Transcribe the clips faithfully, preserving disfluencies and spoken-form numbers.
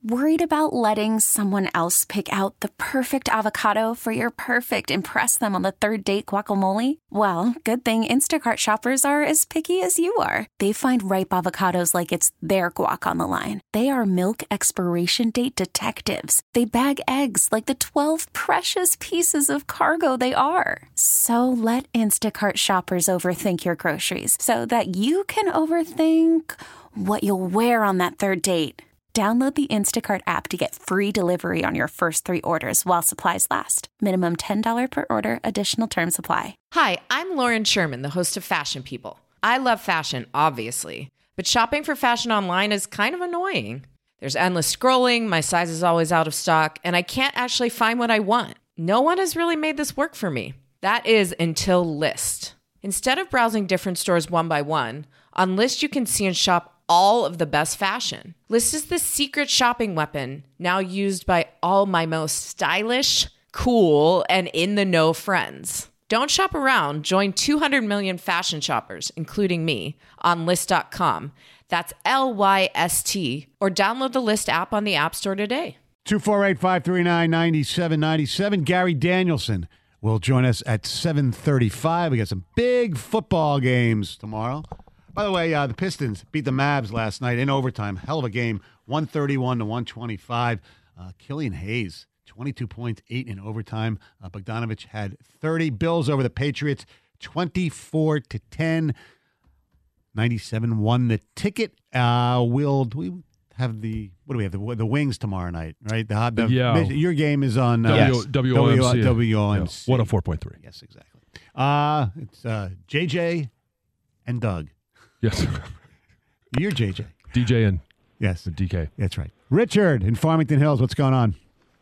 Worried about letting someone else pick out the perfect avocado for your perfect impress them on the third date guacamole? Well, good thing Instacart shoppers are as picky as you are. They find ripe avocados like it's their guac on the line. They are milk expiration date detectives. They bag eggs like the twelve precious pieces of cargo they are. So let Instacart shoppers overthink your groceries so that you can overthink what you'll wear on that third date. Download the Instacart app to get free delivery on your first three orders while supplies last. Minimum ten dollars per order. Additional terms apply. Hi, I'm Lauren Sherman, the host of Fashion People. I love fashion, obviously, but shopping for fashion online is kind of annoying. There's endless scrolling, my size is always out of stock, and I can't actually find what I want. No one has really made this work for me. That is until Lyst. Instead of browsing different stores one by one, on Lyst you can see and shop all of the best fashion. Lyst is the secret shopping weapon now used by all my most stylish, cool, and in-the-know friends. Don't shop around. Join two hundred million fashion shoppers, including me, on Lyst dot com. That's L Y S T. Or download the Lyst app on the App Store today. two four eight, five three nine, nine seven nine seven. Gary Danielson will join us at seven thirty-five. We got some big football games tomorrow. By the way, uh, the Pistons beat the Mavs last night in overtime. Hell of a game, one thirty-one to one twenty-five. Uh, Killian Hayes, twenty-two points, eight in overtime. Uh, Bogdanovich had thirty. Bills over the Patriots, twenty-four to ten. ninety-seven won the ticket. Uh, will we have the what do we have the the Wings tomorrow night? Right, the, the yeah. Your game is on uh, w- W O M C. W O M C. one oh four point three. Yes, exactly. Uh, it's uh, J J and Doug. Yes. You're J J. D J and yes. D K. That's right. Richard in Farmington Hills, what's going on?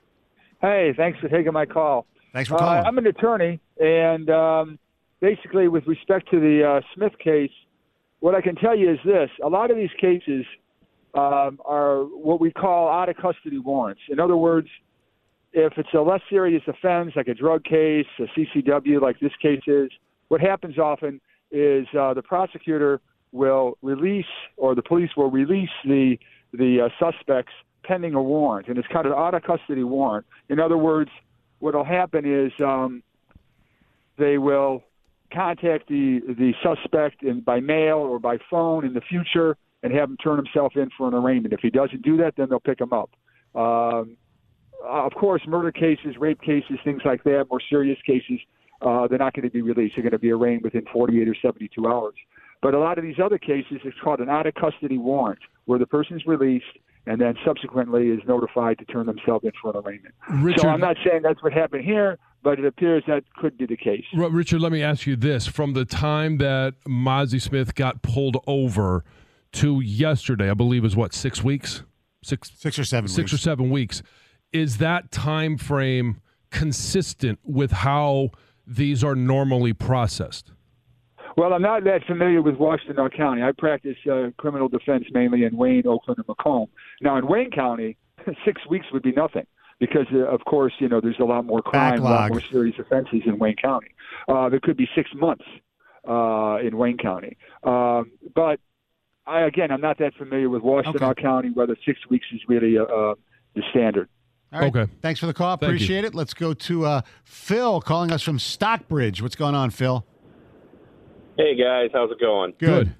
Hey, thanks for taking my call. Thanks for calling. Uh, I'm an attorney, and um, basically with respect to the uh, Smith case, what I can tell you is this. A lot of these cases um, are what we call out-of-custody warrants. In other words, if it's a less serious offense, like a drug case, a C C W like this case is, what happens often is uh, the prosecutor will release, or the police will release the the uh, suspects pending a warrant, and it's kind of out of custody warrant. In other words, what will happen is um, they will contact the the suspect in, by mail or by phone in the future and have him turn himself in for an arraignment. If he doesn't do that, then they'll pick him up. Um, of course, murder cases, rape cases, things like that, more serious cases, uh, they're not going to be released. They're going to be arraigned within forty-eight or seventy-two hours. But a lot of these other cases, it's called an out-of-custody warrant, where the person's released and then subsequently is notified to turn themselves in for an arraignment. Richard, so I'm not saying that's what happened here, but it appears that could be the case. Richard, let me ask you this. From the time that Mozzie Smith got pulled over to yesterday, I believe is what, six weeks? Six, six or seven six weeks. or seven weeks. Is that time frame consistent with how these are normally processed? Well, I'm not that familiar with Washtenaw County. I practice uh, criminal defense mainly in Wayne, Oakland, and Macomb. Now, in Wayne County, six weeks would be nothing because, uh, of course, you know, there's a lot more crime, Backlog. a lot more serious offenses in Wayne County. Uh, there could be six months uh, in Wayne County. Um, but, I, again, I'm not that familiar with Washtenaw Okay. County, whether six weeks is really uh, uh, the standard. All right. Okay. Thanks for the call. Thank Appreciate it. Let's go to uh, Phil calling us from Stockbridge. What's going on, Phil? Hey, guys. How's it going? Good.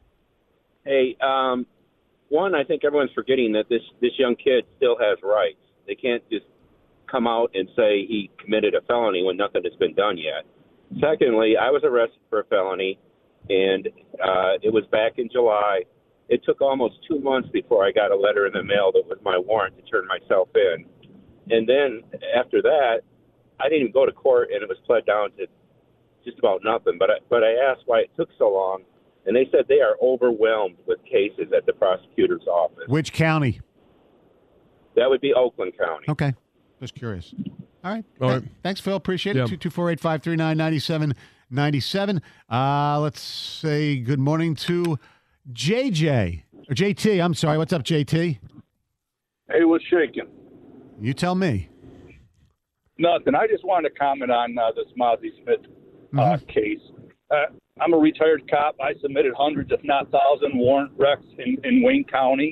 Hey, um, one, I think everyone's forgetting that this, this young kid still has rights. They can't just come out and say he committed a felony when nothing has been done yet. Secondly, I was arrested for a felony, and uh, it was back in July. It took almost two months before I got a letter in the mail that was my warrant to turn myself in. And then after that, I didn't even go to court, and it was pled down to just about nothing. But I, but I asked why it took so long, and they said they are overwhelmed with cases at the prosecutor's office. Which county? That would be Oakland County. Okay. Just curious. All right. All Th- right. Thanks, Phil. Appreciate Yeah. it. two two four eight, five three nine, nine seven nine seven. Uh, let's say good morning to J J. Or J T, I'm sorry. What's up, J T? Hey, what's shaking? You tell me. Nothing. I just wanted to comment on uh, this Mozzie Smith uh, Mhm. case. Uh, I'm a retired cop. I submitted hundreds, if not thousands, warrant recs in, in Wayne County.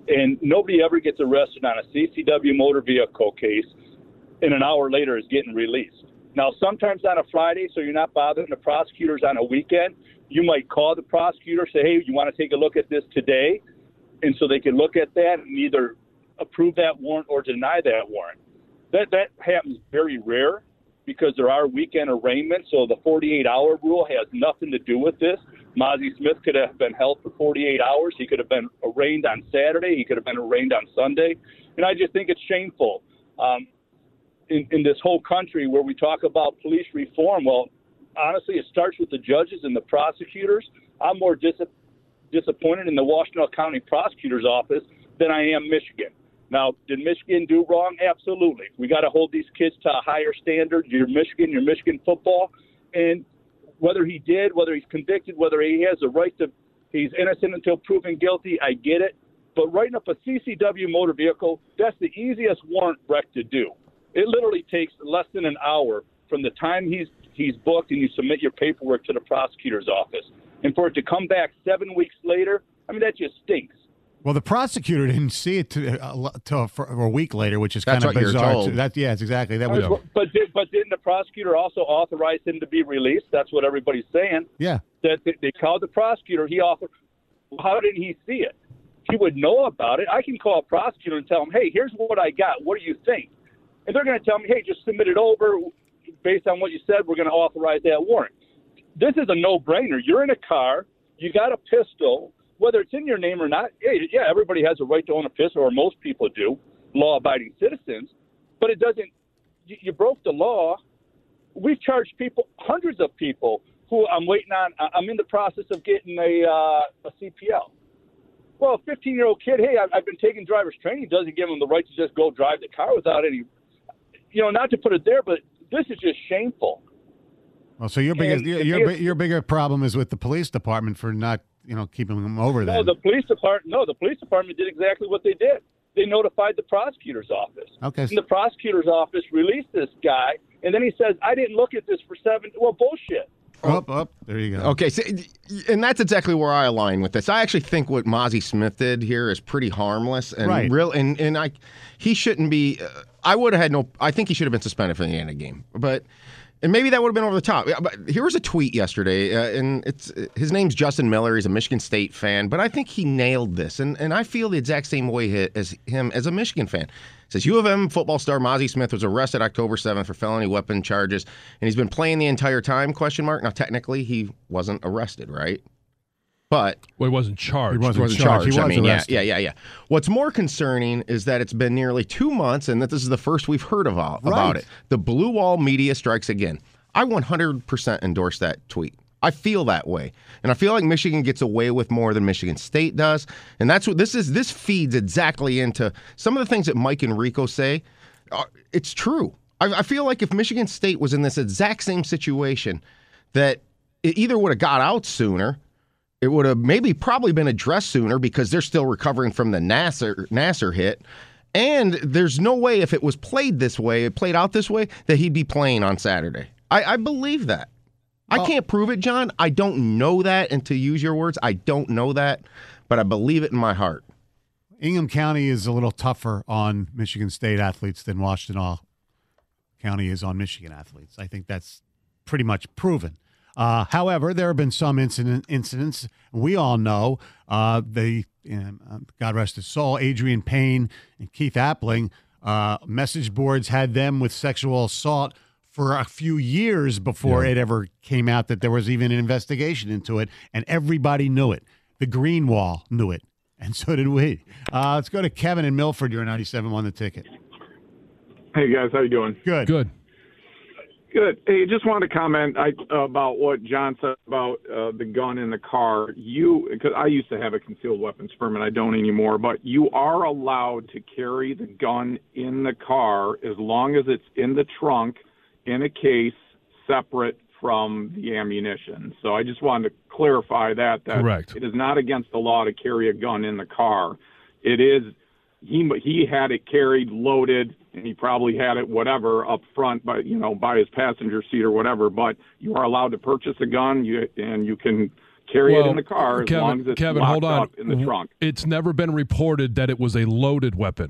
and nobody ever gets arrested on a C C W motor vehicle case, and an hour later is getting released. Now, sometimes on a Friday, so you're not bothering the prosecutors on a weekend, you might call the prosecutor, say, hey, you want to take a look at this today? And so they can look at that and either approve that warrant or deny that warrant. That that happens very rare because there are weekend arraignments, so the forty-eight hour rule has nothing to do with this. Mozzie Smith could have been held for forty-eight hours. He could have been arraigned on Saturday. He could have been arraigned on Sunday. And I just think it's shameful. Um, In, in this whole country where we talk about police reform, well, honestly, it starts with the judges and the prosecutors. I'm more dis- disappointed in the Washtenaw County Prosecutor's Office than I am Michigan. Now, did Michigan do wrong? Absolutely. We got to hold these kids to a higher standard. You're Michigan, you're Michigan football. And whether he did, whether he's convicted, whether he has the right to, he's innocent until proven guilty, I get it. But writing up a C C W motor vehicle, that's the easiest warrant wreck to do. It literally takes less than an hour from the time he's he's booked and you submit your paperwork to the prosecutor's office. And for it to come back seven weeks later, I mean, that just stinks. Well, the prosecutor didn't see it to, uh, to for a week later, which is That's kind of what you're bizarre. told. Too. That, yeah, it's exactly. That was, But, but, did, but didn't the prosecutor also authorize him to be released? That's what everybody's saying. yeah. That they, they called the prosecutor. He offered. How didn't he see it? He would know about it. I can call a prosecutor and tell him, hey, here's what I got. What do you think? And they're going to tell me, hey, just submit it over. Based on what you said, we're going to authorize that warrant. This is a no-brainer. You're in a car. You got a pistol. Whether it's in your name or not, hey, yeah, everybody has a right to own a pistol, or most people do, law-abiding citizens. But it doesn't you, – you broke the law. We've charged people, hundreds of people, who I'm waiting on – I'm in the process of getting a, uh, a C P L. Well, a fifteen-year-old kid, hey, I've, I've been taking driver's training. Doesn't give him the right to just go drive the car without any – you know, not to put it there, but this is just shameful. Well, so your biggest And your, if your, you- your bigger problem is with the police department for not, you know, keeping them over No, there. the police department. No, the police department did exactly what they did. They notified the prosecutor's office. Okay. And the prosecutor's office released this guy, and then he says, "I didn't look at this for seven." Well, bullshit. Up, up. There you go. Okay, so, and that's exactly where I align with this. I actually think what Mozzie Smith did here is pretty harmless and Right. real, and and I, he shouldn't be. Uh, I would have had no. I think he should have been suspended for the end of the game, but. And maybe that would have been over the top. But here was a tweet yesterday, uh, and it's his name's Justin Miller. He's a Michigan State fan, but I think he nailed this, and and I feel the exact same way as him as a Michigan fan. It says U of M football star Mozzie Smith was arrested October seventh for felony weapon charges, and he's been playing the entire time? Question mark. Now technically he wasn't arrested, right? But Well, he wasn't charged. He wasn't he wasn't charged. charged. He I was mean, yeah, arrested. yeah, yeah, yeah. What's more concerning is that it's been nearly two months, and that this is the first we've heard about, Right. about it. The Blue Wall media strikes again. I one hundred percent endorse that tweet. I feel that way. And I feel like Michigan gets away with more than Michigan State does. And that's what this is. This feeds exactly into some of the things that Mike and Rico say. Uh, it's true. I, I feel like if Michigan State was in this exact same situation, that it either would have got out sooner, it would have maybe probably been addressed sooner because they're still recovering from the Nassar, Nassar hit. And there's no way if it was played this way, it played out this way, that he'd be playing on Saturday. I, I believe that. I can't prove it, John. I don't know that. And to use your words, I don't know that, but I believe it in my heart. Ingham County is a little tougher on Michigan State athletes than Washtenaw County is on Michigan athletes. I think that's pretty much proven. Uh, however, there have been some incident, incidents. We all know uh, the, you know, God rest his soul, Adrian Payne and Keith Appling, uh, message boards had them with sexual assault for a few years before Yeah. it ever came out that there was even an investigation into it, and everybody knew it. The Green Wall knew it, and so did we. Uh, let's go to Kevin in Milford. You're ninety-seven on the ticket. Hey guys, how you doing? Good. Good. Good. Hey, just wanted to comment I, about what John said about uh, the gun in the car. You, because I used to have a concealed weapons permit, I don't anymore. But you are allowed to carry the gun in the car as long as it's in the trunk, in a case, separate from the ammunition. So I just wanted to clarify that. That Correct. It is not against the law to carry a gun in the car. It is. He he had it carried, loaded, and he probably had it whatever up front, by you know by his passenger seat or whatever. But you are allowed to purchase a gun, you and you can Carry well, it in the car as Kevin, long as it's Kevin, locked hold on. up in the trunk. It's never been reported that it was a loaded weapon.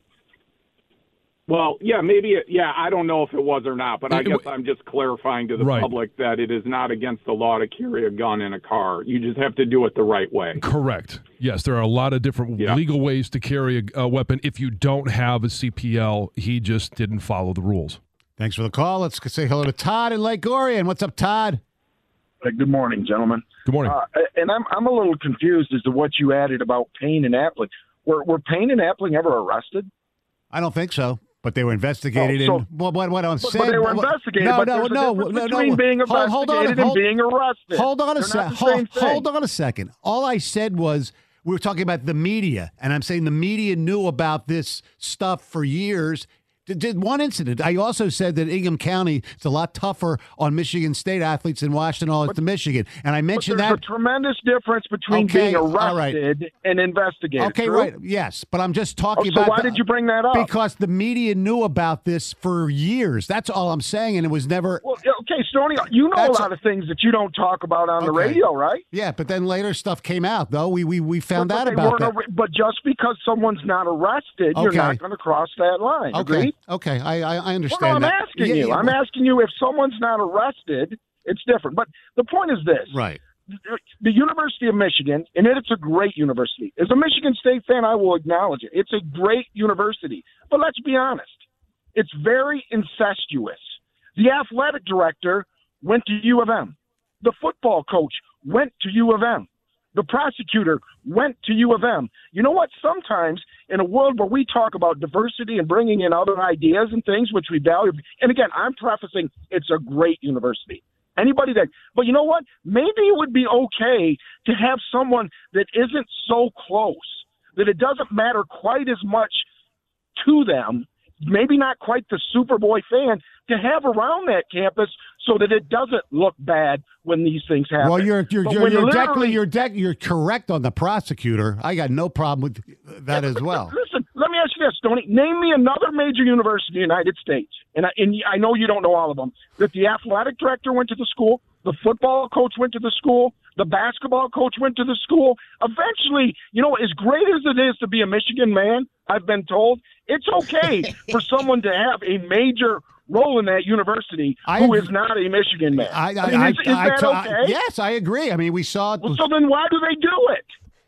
Well, yeah, maybe. It, yeah, I don't know if it was or not, but I It- guess I'm just clarifying to the Right. public that it is not against the law to carry a gun in a car. You just have to do it the right way. Correct. Yes, there are a lot of different Yeah. legal ways to carry a, a weapon. If you don't have a C P L, he just didn't follow the rules. Thanks for the call. Let's say hello to Todd in Lake Orion. What's up, Todd? Uh, Good morning, gentlemen. Good morning. Uh, and I'm I'm a little confused as to what you added about Payne and Appling. Were were Payne and Appling ever arrested? I don't think so. But they were investigated. Oh, so- in, well, what, what I'm But, saying. but they were what- investigated. No, but no, there's a no, difference no, between no. being Hold- hold on, investigated hold- and being arrested. Hold on a They're sec. not the Hold, same thing. hold on a second. All I said was we were talking about the media, and I'm saying the media knew about this stuff for years. Did, did one incident. I also said that Ingham County is a lot tougher on Michigan State athletes than Washington all to Michigan, and I But mentioned there's that. a tremendous difference between Okay, being all right. arrested and investigated. Okay, true? right. Yes, but I'm just Oh, talking so about. why the- did you bring that up? Because the media knew about this for years. That's all I'm saying, and it was never. Well, yeah, okay, Stoney, you know That's a lot of things that you don't talk about on the Okay. radio, right? Yeah, but then later stuff came out, though. We we, we found But- out but they about weren't that. ar- But just because someone's not arrested, you're Okay. not going to cross that line. Okay, Agreed? okay, I I, I Well, understand no, I'm that. asking Yeah, you. yeah, I'm well, asking you if someone's not arrested, it's different. But the point is this. Right. The University of Michigan, and it's a great university. As a Michigan State fan, I will acknowledge it. It's a great university. But let's be honest. It's very incestuous. The athletic director went to U of M. The football coach went to U of M. The prosecutor went to U of M. You know what? Sometimes in a world where we talk about diversity and bringing in other ideas and things which we value, and again, I'm prefacing it's a great university. Anybody that, but you know what? Maybe it would be okay to have someone that isn't so close, that it doesn't matter quite as much to them, maybe not quite the Superboy fan, to have around that campus so that it doesn't look bad when these things happen. Well, you're you're But you're, when you're, literally- definitely, you're, de- you're correct on the prosecutor. I got no problem with that as well. Listen, let me ask you this, Tony. Name me another major university in the United States, and I, and I know you don't know all of them, that the athletic director went to the school, the football coach went to the school, the basketball coach went to the school. Eventually, you know, as great as it is to be a Michigan man, I've been told, it's okay for someone to have a major role in that university I who agree. is not a Michigan man. I, I, mean, I, is, is I- that I- okay? yes, I agree. I mean, we saw it. Well, so then why do they do it?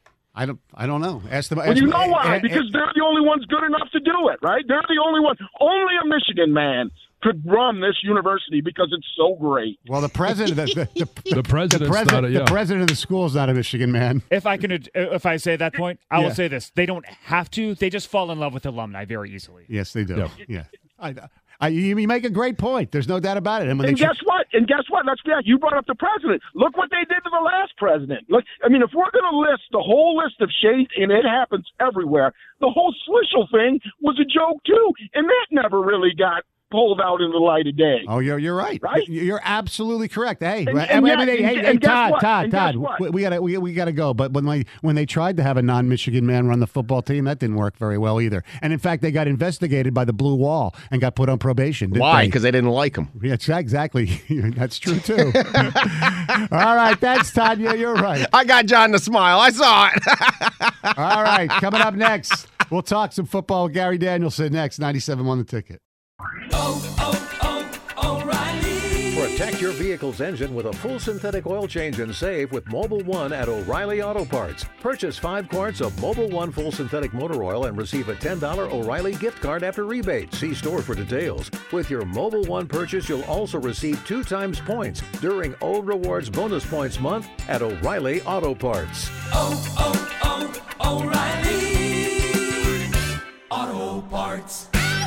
I don't. I don't know. Ask them. Well, ask you them- know why? eh, eh, Because they're the only ones good enough to do it, right? They're the only one. Only a Michigan man could run this university because it's so great. well, the president, the, the, the, The president's president, not a- yeah. the president of the school is not a Michigan man. If I can, if I say that point, I Yeah. will say this: they don't have to. They just fall in love with alumni very easily. Yes, they do. Yep. Yeah, I, I, you you make a great point. There's no doubt about it. And when And they guess what? And guess what? Let's be honest. You brought up the president. Look what they did to the last president. Look, I mean, if we're going to list the whole list of shades, and it happens everywhere, the whole Swishel thing was a joke too, and that never really got pulled out in the light of day. Oh, you're you're right. Right? You're absolutely correct. Hey, And- I and mean, yet- hey, hey, and- hey, and guess Todd, what? Todd, And guess Todd, what? we, we gotta we, we gotta go. But when they when they tried to have a non-Michigan man run the football team, that didn't work very well either. And in fact, they got investigated by the Blue Wall and got put on probation. didn't Why? they? Because they didn't like him. Yeah, it's exactly. That's true too. All right, thanks, Todd. Yeah, you're right. I got John to smile. I saw it. All right, coming up next, we'll talk some football with Gary Danielson next. ninety-seven on the ticket. Protect your vehicle's engine with a full synthetic oil change and save with Mobile One at O'Reilly Auto Parts. Purchase five quarts of Mobile One full synthetic motor oil and receive a ten dollars O'Reilly gift card after rebate. See store for details. With your Mobile One purchase, you'll also receive two times points during O Rewards Bonus Points Month at O'Reilly Auto Parts. Oh, oh, oh, O'Reilly Auto Parts.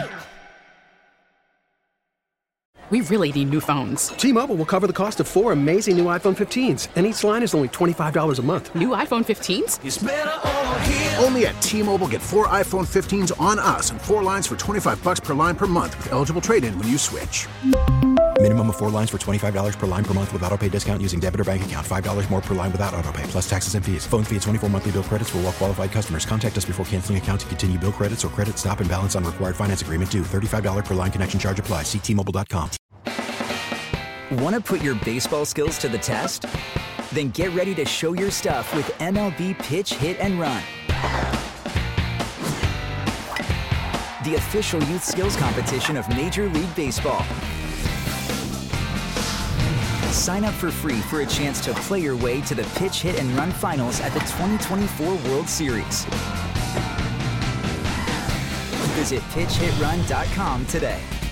We really need new phones. T-Mobile will cover the cost of four amazing new iPhone fifteens, and each line is only twenty-five dollars a month. New iPhone fifteens? It's better over here. Only at T-Mobile, get four iPhone fifteens on us and four lines for twenty-five bucks per line per month with eligible trade-in when you switch. Minimum of four lines for twenty-five dollars per line per month with auto pay discount using debit or bank account. five dollars more per line without auto pay, plus taxes and fees. Phone fee at twenty-four monthly bill credits for well-qualified customers. Contact us before canceling account to continue bill credits or credit stop and balance on required finance agreement due. thirty-five dollars per line connection charge applies. See T Mobile dot com. Want to put your baseball skills to the test? Then get ready to show your stuff with M L B Pitch, Hit, and Run, the official youth skills competition of Major League Baseball. Sign up for free for a chance to play your way to the Pitch, Hit, and Run finals at the twenty twenty-four World Series. Visit pitch hit run dot com today.